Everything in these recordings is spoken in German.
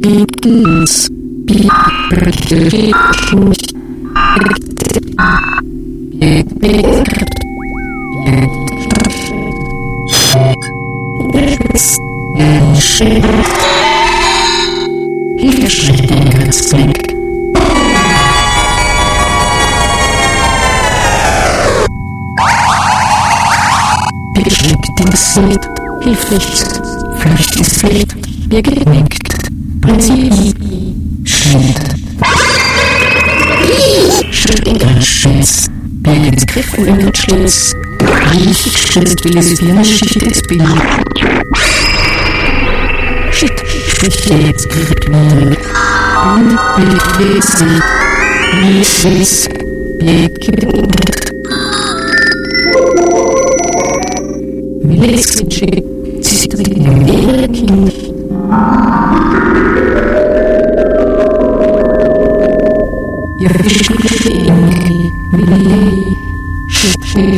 Hilft nichts, Fleisch ist wild, Bier genickt, Prinzip, Schritt in Grasschweiß, Bier ins Griff und in den Schlitz, riesig stillt wie lesbienne Schicht ins Bild. Shit, sprich jetzt, kriegt mir, Bild, Wesen, Wieses, Bier genickt. Milchswitschig, sie trinken ihre Kinder. Ihre Schüche Engel, Schüche.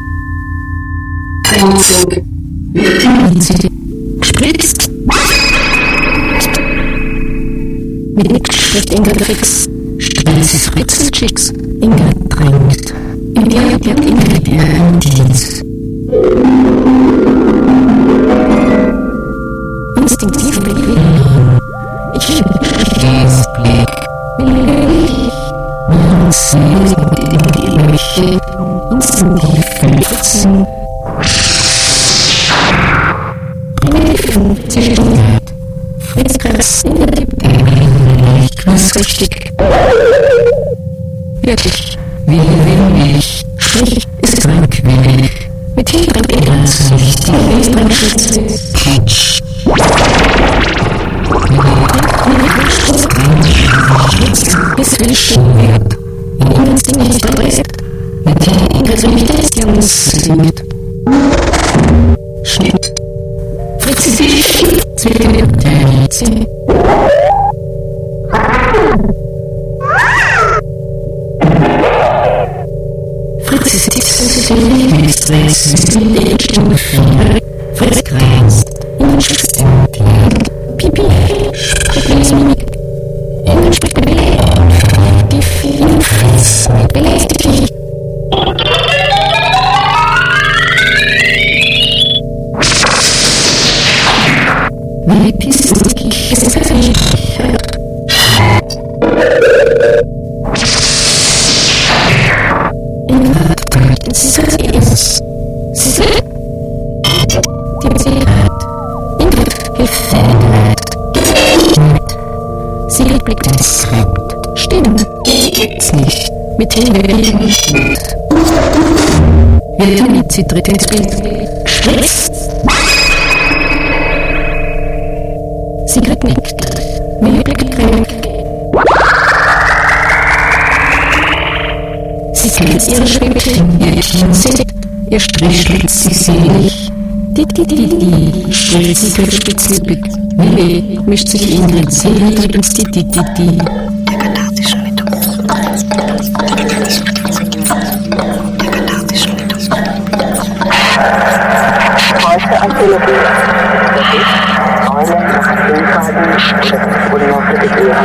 Einzug, Vitamin C, spritzt. Mit nix spricht Ingrid fix, Stress Fritzelchicks, Ingrid drängt. Im Bier bleibt Ingrid ihren Dienst. Instinktiv bewegen. Ich Blick. Man sieht in die Leuchte. Instinktiv verletzen. Primitiv zerstört. Fritzgras in der Tipp. Was richtig. Wirklich. Wenig. Sprich ist tranquillig. Mit Hilfe ganz wichtig ist ein Schutz. Patsch. Bis wir stehen wird. Ingrid's Ding ist bereit. Mit der Ingrid so nicht ist, die uns singt. Schnitt. Fritzi sich. Zwillinge der Rätsel. Fritzi sitzt in der Lieblingsdress. In der Stimme Fritz grenzt. Ingrid schützt entlang. Pipi. Mimik. Ingrid spricht mit Bele. Die vielen Fritz. Mit Bele ist die Pie. Meine Piste ist perfekt. Ingrid, sie ist. Sie ist. Ingrid hilft Sie blickt diskret. Stimme gibt's nicht. Mit Hinwegen nicht. Wird sie tritt ins Bild. Spritzt. Sie kriegt nickt. Mir blickt kränkt. Sie kennt ihre Schwäche. Ihr Kinn sieht. Ihr Strich schlitzt sie selig. Die, stellt sie für spitzlippig. Mille mischt sich Ingrid Seele ins die. Der kathartischen Methode. Heute am Telefon. Säulen, Hilfsarten, wurde noch für die Klärung.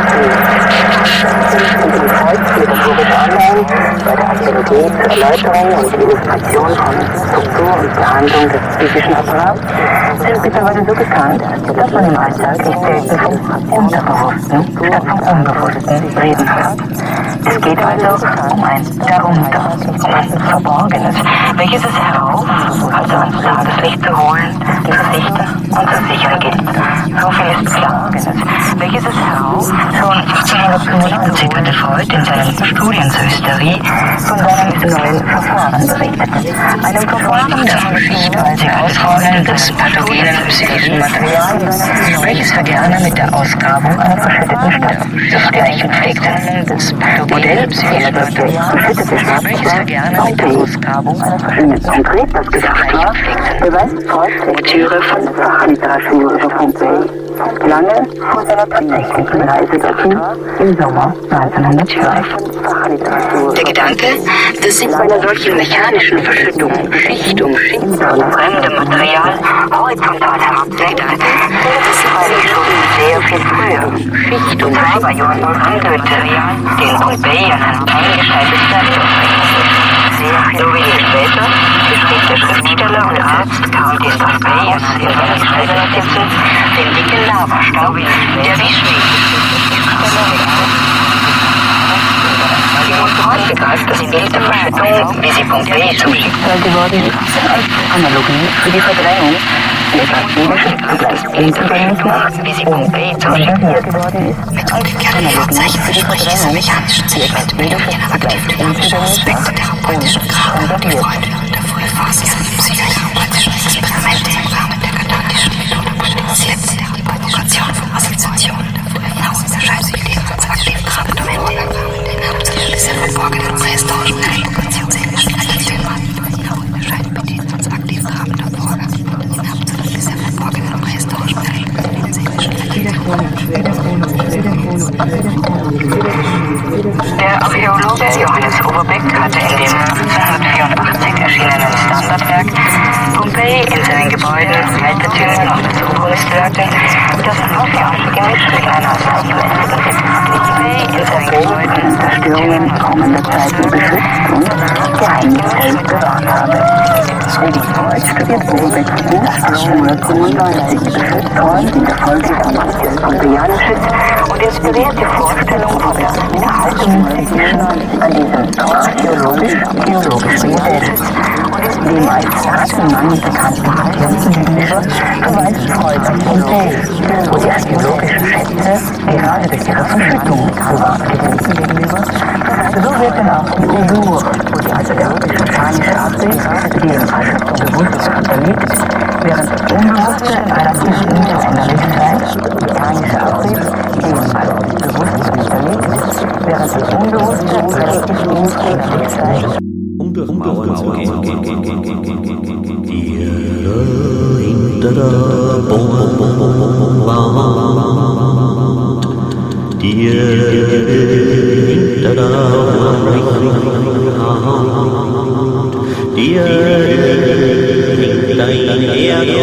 Und im Kreuz geht das Logisch Online bei der Aktivität, Erläuterung und Illustration von Struktur und Behandlung des psychischen Apparats sind mittlerweile so bekannt, dass man im Alltag nicht selten vom Unterbewussten statt vom Unbewussten reden hört. Es geht also um ein Darunter, um ein Verborgenes, welches es herauf, also ans Tageslicht zu holen, zu sichten und zu sichern gilt. So viel ist klar, welches es herauf schon 1895 hatte Freud in seinen Studien zur Hysterie von seinem neuen Verfahren berichtet. Einem Verfahren, das besteht als Herausforderung des pathogenen psychischen Materials, welches Vergerner mit der Ausgrabung einer verschütteten Stadt zu gleichen pflegte. Modell psychischer Material, verschüttete Stadt, welches Vergerner mit der Ausgrabung einer verschütteten Stadt das gedacht war, beweist Freud Lektüre von Fachliteratur auf Pompeii lange vor seiner tatsächlichen Reise dorthin im Sommer 1912. Der Gedanke, dass sich bei einer solchen mechanischen Verschüttung Schicht um Schicht von fremdem Material horizontal herabsenkt, dass sie freilich schon sehr viel früher Schicht- und Haberjorden handelte, den Pompeiern eingeschaltet werden. Nur wenig später beschrieb der Schriftsteller und Arzt Karl den Pompeius in seinen Schreibnotizen den dicken Lavastau, der wie Simon begreift das Bild der Verschüttung, wie sie Pompeji zum Schicksal geworden ist, als Analogie für die Verdrängung, die etwas Biblisches zugleich unzugänglich macht, wie sie Pompeji zum Schicksal geworden ist. Mit umgekehrten Vorzeichen verspricht dieser mechanische Zwischenwelt den aerodynamischen Aspekte therapeutischen Grad und die Freude der Frühphase seiner psychotherapeutischen Experimente im Rahmen der kataktischen Methode potenziert die Provokation von Assoziationen der Frühphase der Scheinbildung als aktiven Grabdokumente im Rahmen der innerpsychischen verborgenen prähistorischen provokationsseelischen Aktionen der Scheinbildung als aktiven Rahmen der Vorgang innerpsychischen verborgenen prähistorischen Der Archäologe Johannes Overbeck hatte in dem 1984 erschienenen Standardwerk Pompeji in seinen Gebäuden, Altertümern und Besucherkunstwerken das archäologische Gemisch mit einer Pompeji in seinen Gebäuden Zerstörungen kommender Zeiten beschützt und geheimnisvoll bewahrt habe. Religional studiert Overbecks Buch 1899 beschützt vor allem in der Folge des Pompeianisches und inspiriert die Vorstellung von der Erhaltung Technischen an diesem archäologisch-geologischen Modell. Und dem als Datenmann bekannten Patiententypischer verweist Freud auf Pompeji, wo die archäologischen Schätze gerade durch ihre Verschüttung bewahrt geblieben gegenüber. So wird dann auch die Kultur, wo die archäologische mechanische Absicht, die im Verschüttung bewusst unterliegt, während das Unbewusste relativ unveränderlich bleibt, die mechanische Absicht, die im bewusst unterliegt, während das Unbewusste relativ unveränderlich bleibt. Um durch Mauern zu gehen. Hinter der Bauwand, hinter der Hand, hinter dein Erde.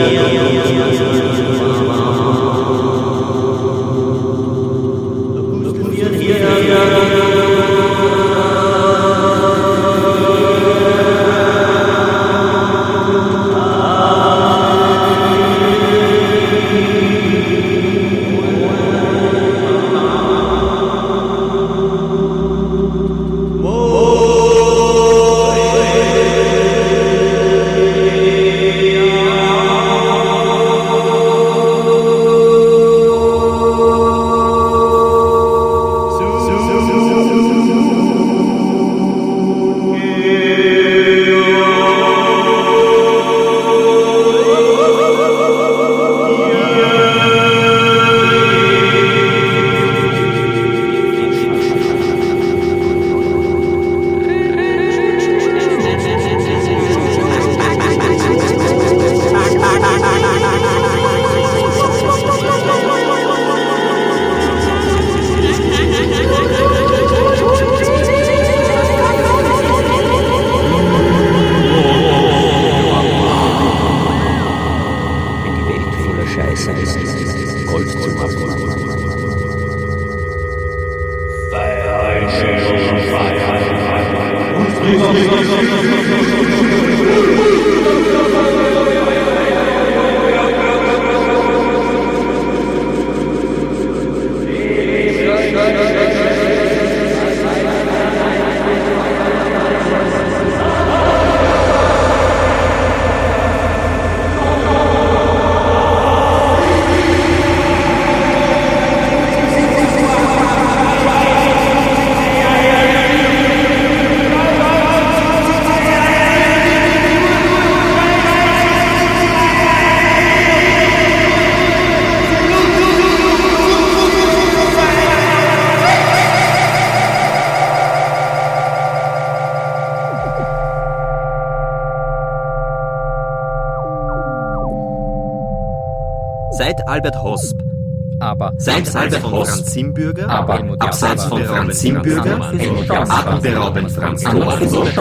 Seit Albert Hosp Aber Seite von Franz Simbürger, aber abseits von Franz Simbürger, atemberaubend Franz Thomas,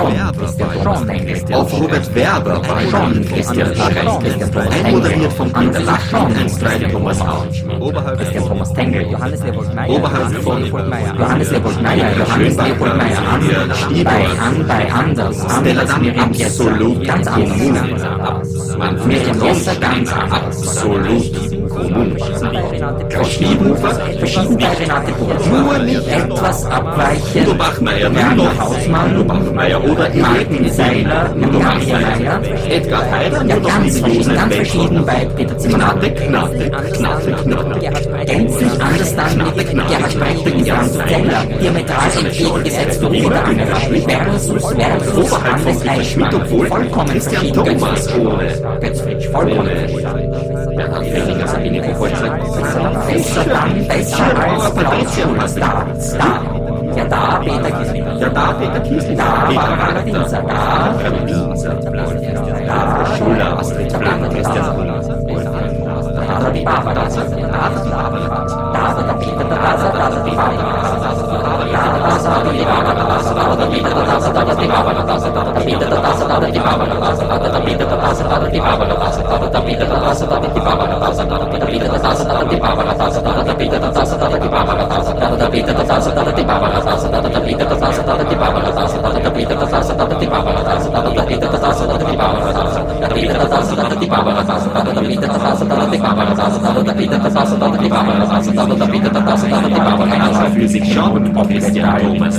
auf Robert Werber bei John Christian Schreck, einmoderiert von Peter Lachmann, 1-3 Thomas Auenschmidt, Christian Thomas Tengel, Johannes Leopold Meyer, oberhalb von Johannes Leopold Meyer, Johannes Leopold Meyer, bei Anders, Stella dann absolut ganz anders, Miriam Jesser ganz anders, absolut kommun. Schniedenhofer, verschieden bei Renate Burg, nur nicht etwas abweichend. Udo Bachmeier, Werner Hausmann, Udo Bachmeier oder Martin Seiler, Udo Maria Bachmeier, Meyer, Edgar Heider, ja ganz verschieden bei Peter Zimmermann. Knappe. Gänzlich anders dann mit Gerhard Sprecher und Franz Zeller, diametral entgegengesetzt durch Peter Angerer, versus Oberhalb von Peter Schmidt, obwohl vollkommen Christian Thomas ohne Götzfried, vollkommen Bernhard Fellinger, Sabine Koholzer, besser als Klaus da, da, Peter Kiesling, da, Barbara Dinser, da, Schuler, Astrid Blank, Christian da, die Barbara, da, der Peter, da, die für sich schon Christian Thomas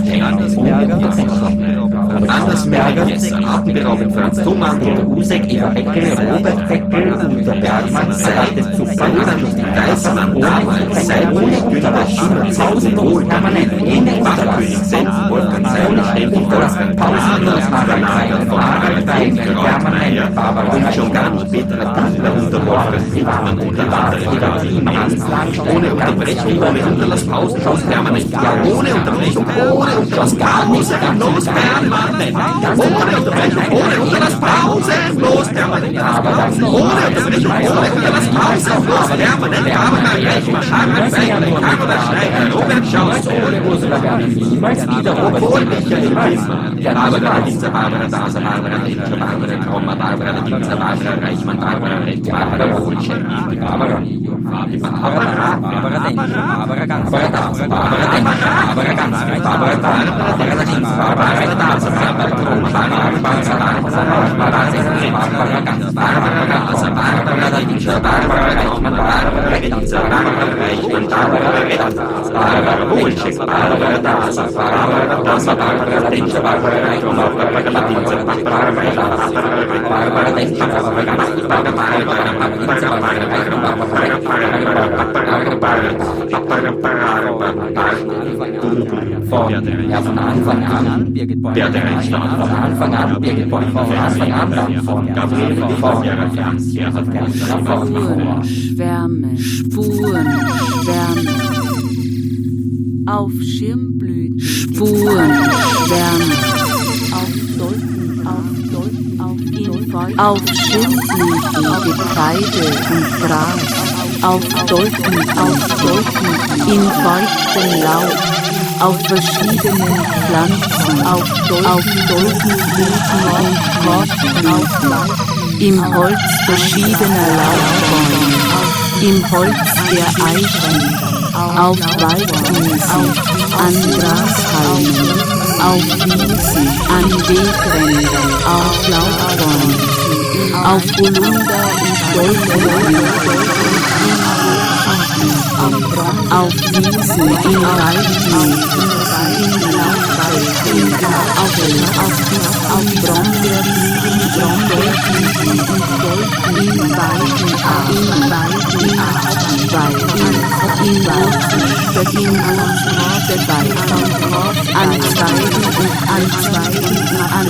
Andersberger, atemberaubend Franz Thomas, Usek, Eva Beckel, Robert Beckel, Uta Bergmann, Seite zu Weißmann, damals, Seidlich, Günther Schüler, Pausenwohl, permanent, Bachkönig, Sensen, Wolfgang Seiler, Ständig, Wolfgang Pausen, Maranager, von Harald Wein, Germeier, und schon gar nicht Peter Tandler unter Wolfgang Friedmann und der andere ohne Unterbrechung, ohne Unterlass, pausenlos, permanent, ohne Unterbrechung, ohne Unterlass, pausenlos, permanent, ohne Unterbrechung, ohne Unterlass, pausenlos, permanent, ohne Unterbrechung, ohne Unterlass, pausenlos, permanent, Harald Wein, Carola Schneider, Robert Schaus, ohne Ursula Berlin, niemals wieder, obwohl Michael Bismarck, Barbara Dinzer, Barbara Daser, Barbara Litscher, Barbara Trommer, Barbara Dinzer, Barbara Reichmann, Barbara Rett, Barbara Wohlschek, Barbara Von Anfang an, Birgit Beuys, von Anfang an, Birgit Beuys, von Anfang an, von Spuren, Schwärme. Auf Schirmblüten, Spuren, Schwärme. Auf Schirmblüten, Getreide und Gras. Auf Dolken, in feuchtem Laub. Auf verschiedenen Pflanzen, auf Dolkenblüten und Korken, im Holz verschiedener Laubbäume, im Holz der Eichen, auf Waldwiesen, an Grashalmen, auf Wiesen, an Wegrändern, auf Laubbäumen, auf Holunder und Doldenblumen, auf Wiesen, in Waldwiesen, auf Brombeerblüten, Brombeerblüten und Dolden, in Weiden, an Zweigen und an Zweigen, an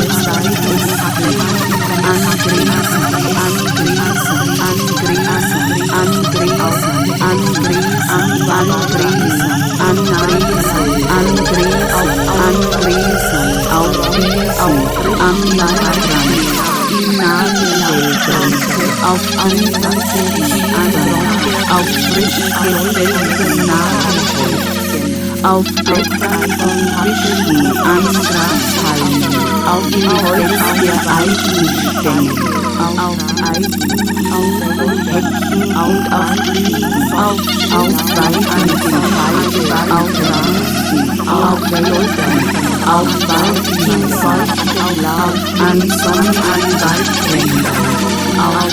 auf ansatzliche Antworten, auf frisch gefällten Nahrungsfolgen, auf Blätter von Büschen an Grashalmen, auf dem Holz der Eisenstämme, auf Eisen, auf Hecken und auf Fliegen, auf weitigen Weiden, auf Rasen, auf Wäldern, auf weitigen feuchten Laub, an Sonne, an Waldrändern, auf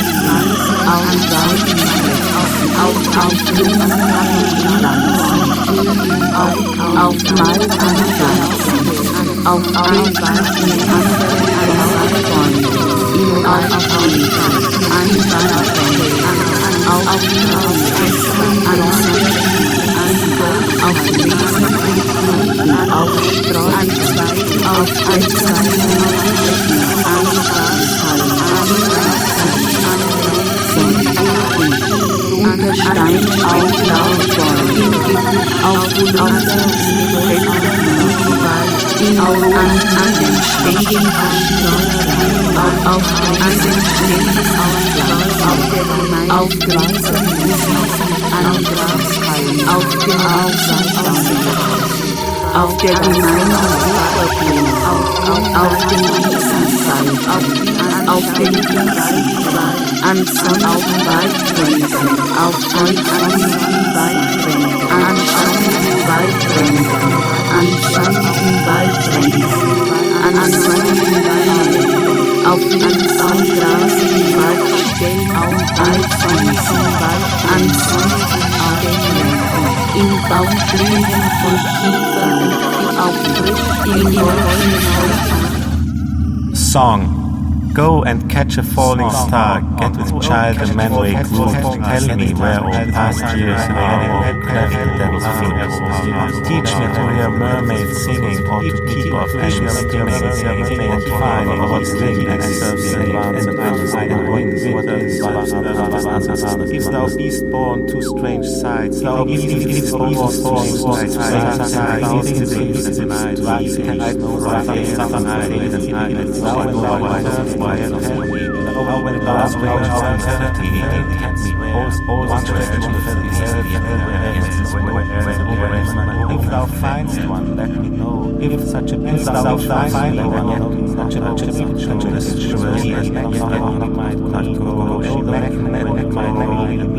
Blumenpflanzen, auf Waldpflanzen, auf Wildweiden anderen Bäume, in Waldhäusern, an Waldwänden, auf auf Wiesenfrieden, auf Streuzweigen, auf Einzweigen, an Grashalmen, unter Stein, auf Laubäumen, auf Bulander, an den Stängen auf Gleisern, an Grashalmen, auf dem auf der gemeinen Wucherblume, auf dem Wiesenfall, auf dem Wiesenwald, an sonnigen Waldrändern, auf sonnigen Waldrändern, an sonnigen Waldrändern, an sonnigen Waldrändern, an sonnigen Waldrändern, auf den grasigen Waldstellen und Waldwiesenwald, an sonnigen Ständen, in Baumblühen von Kiefern, auf frisch in Bäumen. Song. Go and catch a falling star, get with child and manly groove, tell me where all past years are, cleft the devil's fingers. Teach me to hear mermaids singing, or to keep off fishes skimming, or to find what sting and surfs and lands and ice and winds, if thou beest born to strange sights, thou beest born to strange sights, I know right, when the last way of eternity kept me all if thou findst one, let me know. If such a picture thou findst, such a mystery as might not go back my name and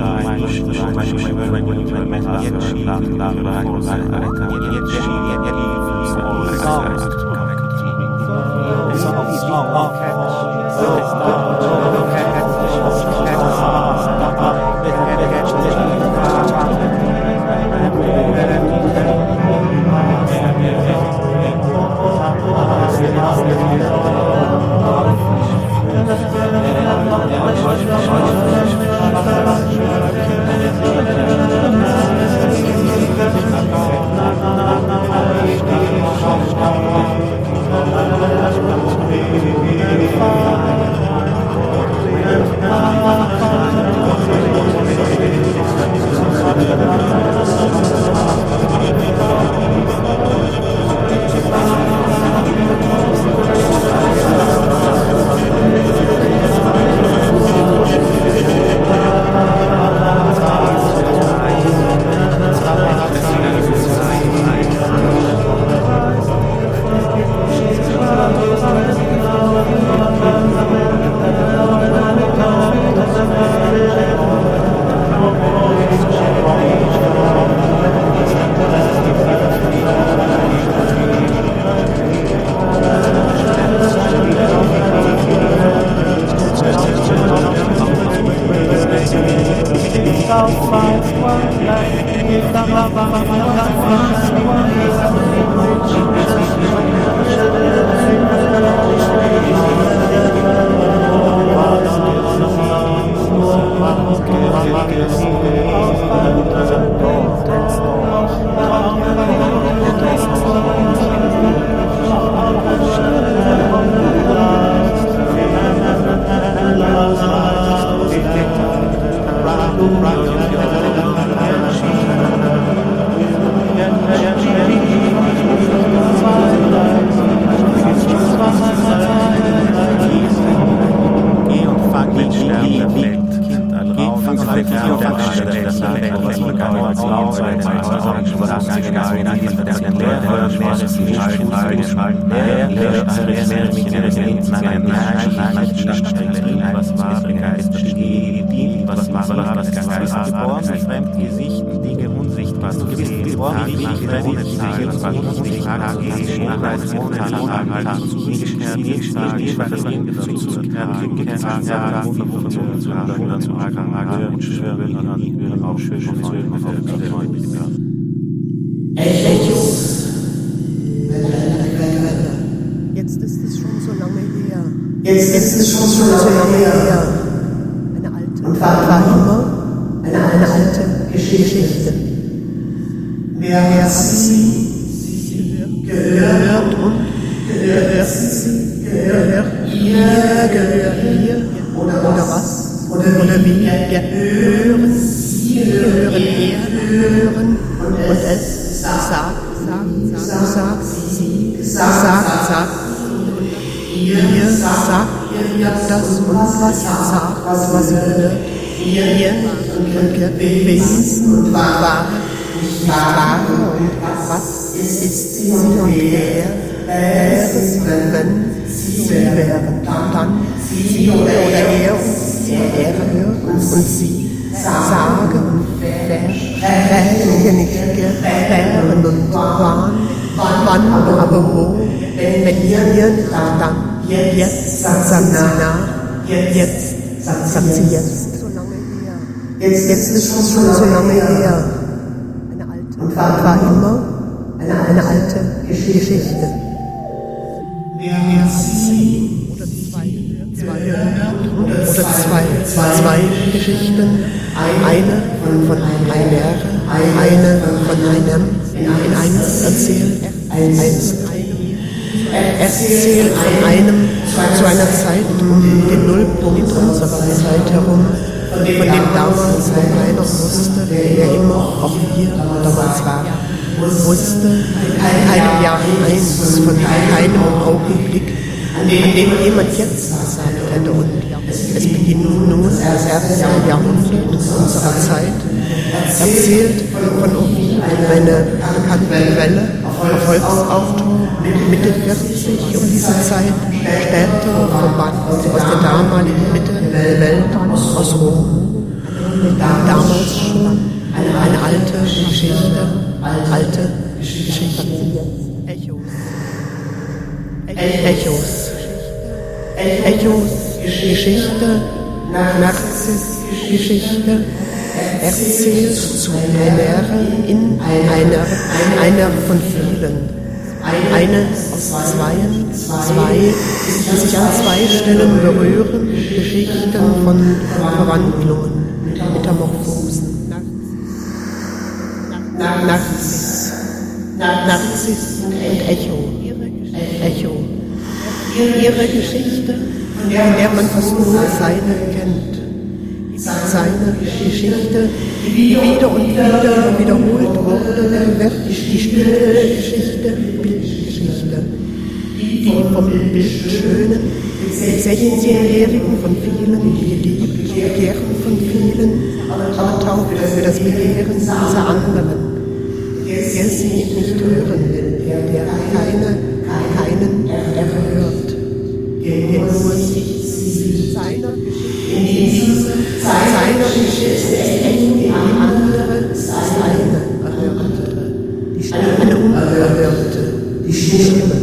Geh und fang den Stern der Dinge unsichtbar zu sehen, Jetzt ist es schon so lange her. Eine alte, und war immer eine alte Geschichte. Wer hat sie gehört und gehört sie? Gehört ihr oder was? Oder wie? Hören sie, hören und es sagt sie, sagt ihr sagt das und was sagt, was ihr hört. Ihr und Wesen und Ware, nicht Ware und was ist sie und wer wäre sie, wenn sie wären, dann sie oder er und sie sagen und wären nicht wären und wann aber wo, wenn ihr nicht dann jetzt sagt sie nach, jetzt sagt sie jetzt. Jetzt ist schon so lange her. Eine alte, und war immer eine alte Geschichte. Wer sie oder zwei Geschichten, eine von einer, eine von einem, in eines erzählt, erzählt an einem zu einer Zeit um den Nullpunkt unserer Zeit herum, von dem damals keiner wusste, wer immer auch wir damals waren, wusste kein Jahr eins von keinem Augenblick, an dem jemand jetzt gesagt hätte, und es beginnt nun das erste Jahrhundert unserer Zeit, erzählt von Ovid, eine bekannte Quelle, Volksautor, Mitte 40 um diese Zeit, später verbannt aus der damaligen Mitte der Welt, aus Rom. Damals schon eine alte Geschichte, Echos, Geschichte, Narziss-Geschichte, erzählt zu in einer von vielen. Eine aus zwei, die sich an zwei Stellen berühren, Geschichten von Verwandlungen, Metamorphosen. Narziss und Echo. Ihre Geschichte, von der man fast nur seine kennt. Seine Geschichte, die wieder und wieder wiederholt wurde, wird die Bildgeschichte, die vom bildschönen, 16-Jährigen von vielen geliebt, begehrt von vielen, aber taub für das Begehren dieser anderen, der sie nicht hören will, der keinen erhört, der nur sich seiner Geschichte die andere seine erhörte, eine unerhörte, die Stimme.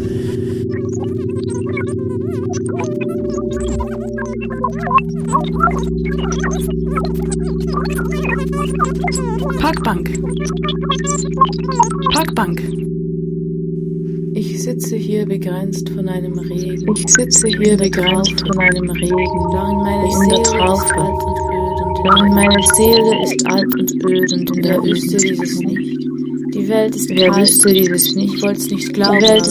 Parkbank. Ich sitze hier begrenzt von einem Regen. Darin meine Seele ist alt und öd und in der Wüste dieses nicht. Die Welt ist kalt. Ich wollte es nicht glauben, aber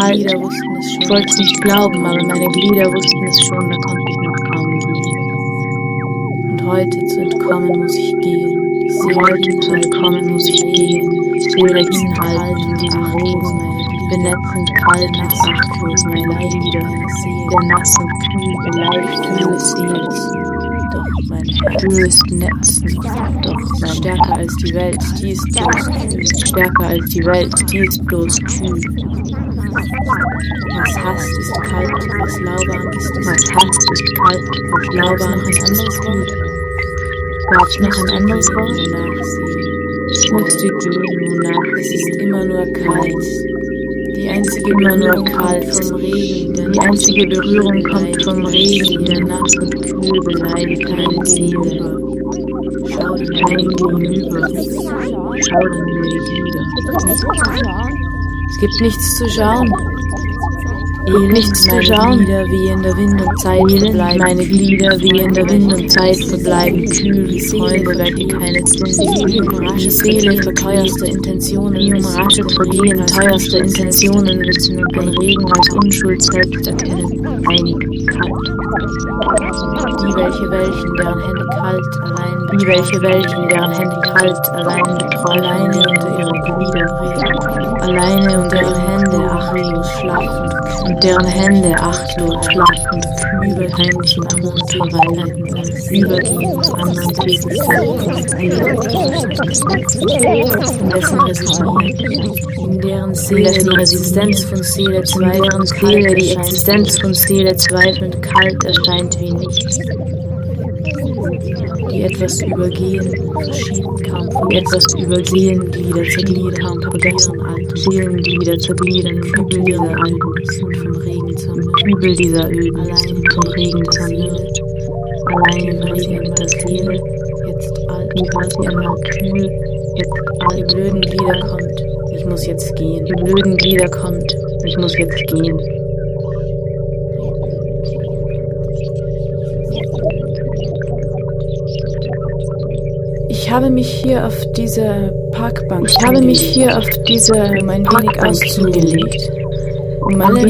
meine Glieder wussten es schon, da konnte ich noch kaum gehen. Und heute zu entkommen muss ich gehen. Die Seelen halten diese Rosen, benetzend kalt und achtlos meine Glieder, der nassen, kühl, beleidigt kühle Seele. Doch mein Herz ist netzend, doch mein stärker als die Welt, die ist bloß kühl. Stärker als die Welt, die ist bloß kühl. Was hasst ist kalt, was lauwarm ist. Was hasst ist kalt, was lauwarm ist. Ein anderes Wort. Gab's noch ein anderes Wort? Ich muss die Geben nach. Es ist immer nur kalt. Die einzige immer nur kalt vom Regen. Die einzige Berührung kommt vom Regen. Der nass und kühl beleidigt keine Seele. Schau dir kein Gegenüber. Schau dir nur die Glieder. Es gibt nichts zu schauen. Nichts zu schauen. Glieder wie in der Wind und Zeit verbleiben. Meine Glieder wie in der Wind und Zeit verbleiben kühl. Die Seele wecke keine Zunge. Die Seele für teuerste Intentionen. Wie um rasches Vergehen teuerste Intentionen wissen und den Regen als Unschuld selbst erkennen. Einig kalt. Die welchen deren Hände kalt allein. Die welchen deren Hände kalt allein betreuen. Alleine unter ihre Glieder reden. Alleine unter ihre Hände achtlos schlafend. Und deren Hände achtlos schlafend kühl heimlich im Ton verweilen. Übergehen zu anderen in deren Seele die Resistenz von Seele zweifelnd, die Existenz von Seele zweifelnd kalt erscheint wie nichts. Die etwas übergehen, verschieden kaum, die etwas übergehen, Glieder zergliedern, kaum vergessen, alte Seelenglieder zergliedern, Kübel dieser Alten sind vom Regen zermürbt, Kübel dieser Öden allein vom Regen zermürbt, allein im Regen das Seele, jetzt alt, wie einmal kühl, jetzt alt, die blöden Glieder kommt, ich muss jetzt gehen, die blöden Glieder kommt, ich muss jetzt gehen. Ich habe mich hier auf diese Parkbank um ein wenig auszugelegt. Alle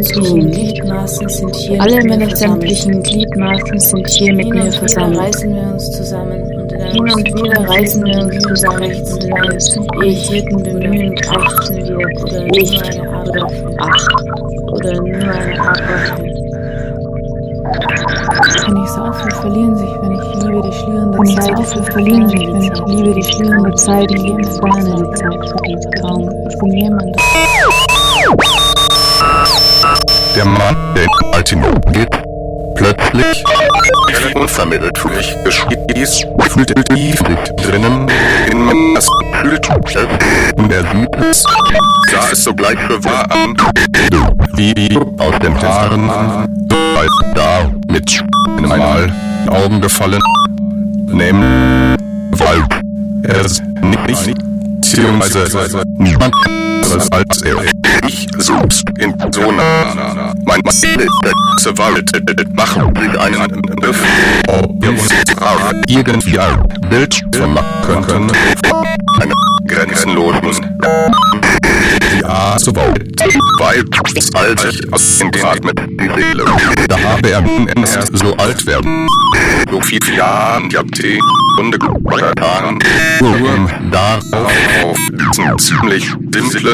meine sämtlichen Gliedmaßen sind hier mit mir versammelt. Reißen wir uns zusammen hin und wieder reißen wir uns zusammen. Irriten bemühen, achten wir oder nur eine Art. Wenn ich saufe, verlieren sich, wenn ich liebe die schlierende Zeit, in jedem Ferne die Zeit vergeht kaum. Ich bin jemand. Der Mann, der in Altino geht, plötzlich, unvermittelt für mich geschieht, fühlt er tief drinnen in meinem Kühltuch und er sieht es, sah es sogleich bewahr an, wie aus den Haaren, als da mit einmal in die Augen gefallen, nämlich, weil er es nicht, beziehungsweise niemand anderes als er. Ich such's in so nah. Mein Ziel ist der ganze Wald. Machen sich einen Begriff, ob wir uns irgendwie ein Bild vermachen können von einer grenzenlosen ja, so weit als ich aus dem Grad mit die Seele. Da habe er erst so alt werden. So viele Jahre, Jahrzehnte, Stunde getan, um darauf diesen ziemlich simple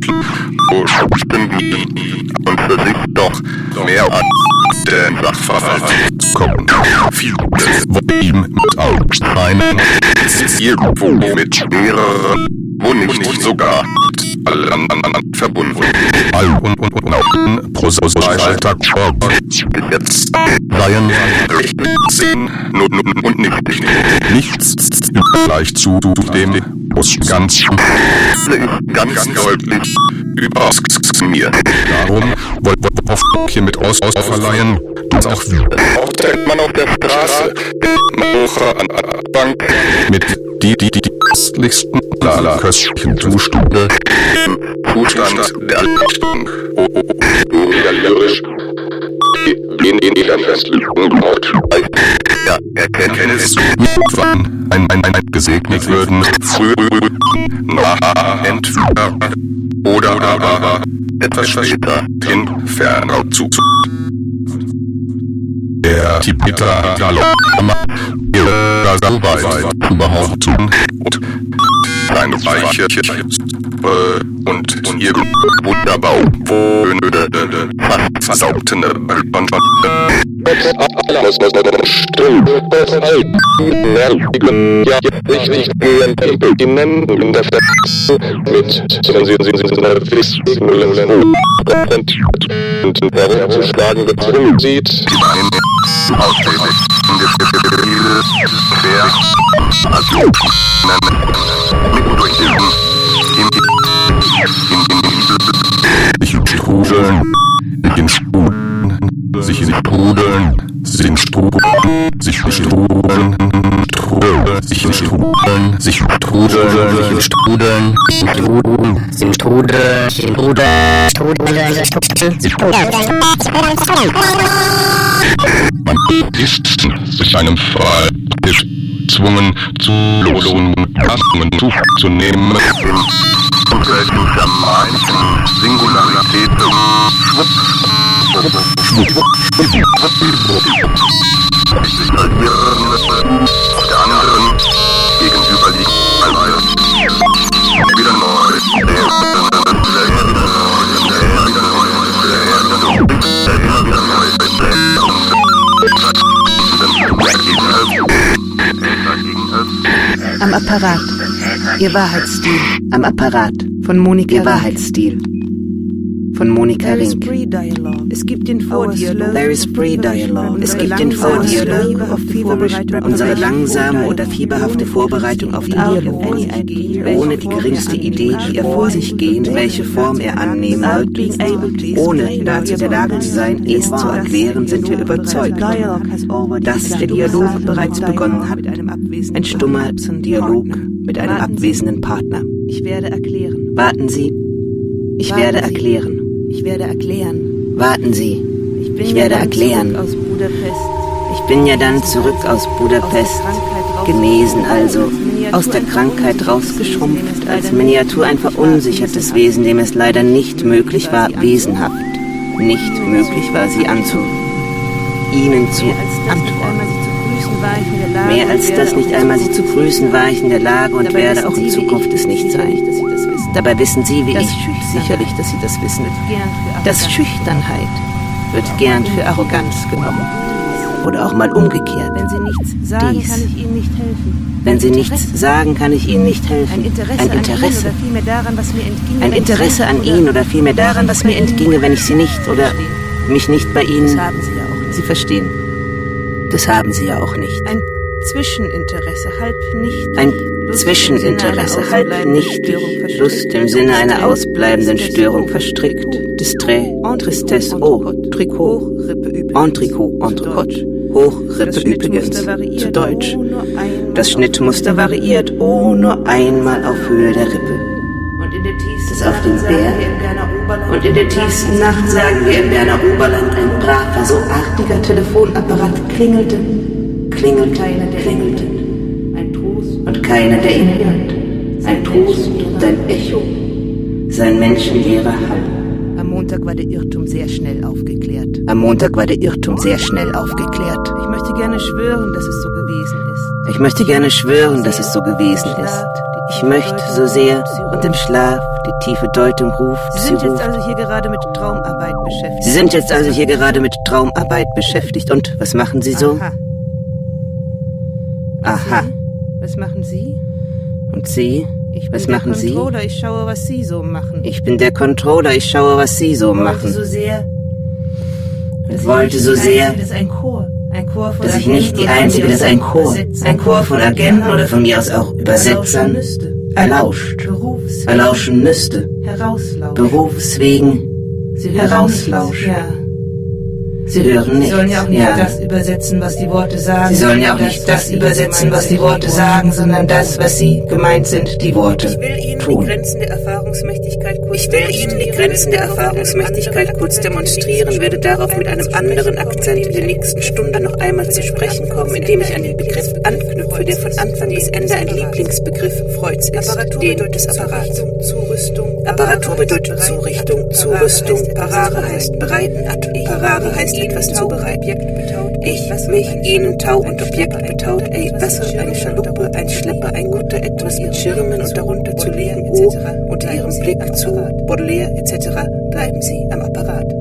und für sich doch mehr an den Sachverhalt zu kommen. Vieles, wo ihm mit Aufscheinen irgendwo mit mehreren, wo nicht sogar mit allen anderen verbunden. All und auch prosaisch Alltag jetzt seien Sinn und nichts gleich zu dem muss ganz deutlich übers mir. Darum wollte ich hier mit ausverleihen, dass auch man auf der Straße an der Bank mit die köstlichsten köstlichen Zustände im Zustand der Erleuchtung lyrisch in der Festlegung braucht. Ja, erkenne es wann ein gesegnet würden, früh, entweder oder aber etwas später in ferner Zukunft. Der Tibeter so weit überhaupt tun und eine Reiche und ihr Wunderbau versaubten herumzuschlagen gezwungen sieht. Sich strudeln, sich strudeln, sich strudeln, sich strudeln, sich strudeln, sich strudeln, sich man ist sich einem Fall gezwungen zu losen Maßnahmen zuzunehmen. Und welchen germanischen Singularitäten auf der anderen gegenüberliegen wieder neu. Am Apparat. Ihr Wahrheitsstil. Am Apparat. Von Monika Ihr Wahrheitsstil. Von Monika Rink. Es gibt den Vordialog. There is pre-dialogue. Es gibt den Vordialog. Unsere langsame oder fieberhafte Vorbereitung auf den Dialog. Ohne die geringste Idee, wie er vor sich gehen, welche Form er annehmen wird. Ohne dazu in der Lage zu sein, es zu erklären, sind wir überzeugt, dass der Dialog bereits begonnen hat. Ein stummer Dialog mit einem abwesenden Partner. Ich werde erklären. Warten Sie. Ich werde erklären. Ich werde erklären. Warten Sie. Ich werde erklären. Ich bin ja dann zurück aus Budapest, genesen also, aus der Krankheit rausgeschrumpft, als Miniatur ein verunsichertes Wesen, dem es leider nicht möglich war, wesenhaft, nicht möglich war, Ihnen zu antworten. Mehr als das nicht einmal Sie zu grüßen, war ich in der Lage und werde auch in Zukunft es nicht sein. Dabei wissen Sie, wie ich, sicherlich, dass Sie das wissen, dass Schüchternheit wird gern für Arroganz genommen. Oder auch mal umgekehrt. Wenn Sie nichts sagen, kann ich Ihnen nicht helfen. Wenn Sie nichts sagen, kann ich Ihnen nicht helfen. Ein Interesse an Ihnen oder vielmehr daran, was mir entginge, wenn ich Sie nicht oder mich nicht bei Ihnen... Das haben Sie ja auch nicht. Sie verstehen. Das haben Sie ja auch nicht. Ein Zwischeninteresse, halb nicht. Ein Zwischeninteresse, halb nicht. Lust im Sinne einer ausbleibenden Störung verstrickt. Distrait, Tristesse, Tricot, Entrecot, Entrecote. Hochrippe übrigens, zu Deutsch. Das Schnittmuster variiert, nur einmal auf Höhe der Rippe. Das auf dem Berg. Und in der tiefsten Nacht, sagen wir im Berner Oberland, ein braver, so artiger Telefonapparat klingelte. Und keiner, der ihn hört. Ein Trost und ein Echo. Sein menschenleerer Hall. Am Montag war der Irrtum sehr schnell aufgeklärt. Ich möchte gerne schwören, dass es so gewesen ist. Ich möchte so sehr und im Schlaf die tiefe Deutung ruft. Sie sind jetzt also hier gerade mit Traumarbeit beschäftigt. Und was machen Sie so? Aha. Was machen Sie? Und Sie? Was machen Sie? Ich schaue, was Sie so machen. Ich bin der Controller, ich schaue, was Sie so machen. Ich wollte so sehr, dass ich nicht die Einzige, dass ein Chor von Agenten oder von mir aus auch Übersetzern erlauschen müsste. Berufswegen herauslauschen. Sie hören nicht. Sie sollen ja auch nicht das übersetzen, was die Worte sagen. Sondern das, was sie gemeint sind, die Worte tun. Ich will Ihnen die Grenzen der Erfahrungsmächtigkeit kurz Ich will Ihnen die Grenzen der Erfahrungsmächtigkeit kurz demonstrieren, werde darauf mit einem anderen Akzent in der nächsten Stunde noch einmal zu sprechen kommen, indem ich an den Begriff anknüpfe, der von Anfang bis Ende ein Lieblingsbegriff Freuds ist, den des Apparats. Apparatur bedeutet Zurichtung, Zurüstung, Parare heißt bereiten, Parare heißt etwas zubereiten. Ich, mich, Ihnen, Tau und Objekt betaut, Wasser, eine Schaluppe, ein Schlepper, ein Kutter, etwas mit Schirmen und darunter zu legen, unter Ihrem Blick zu Baudelaire etc. Bleiben Sie am Apparat.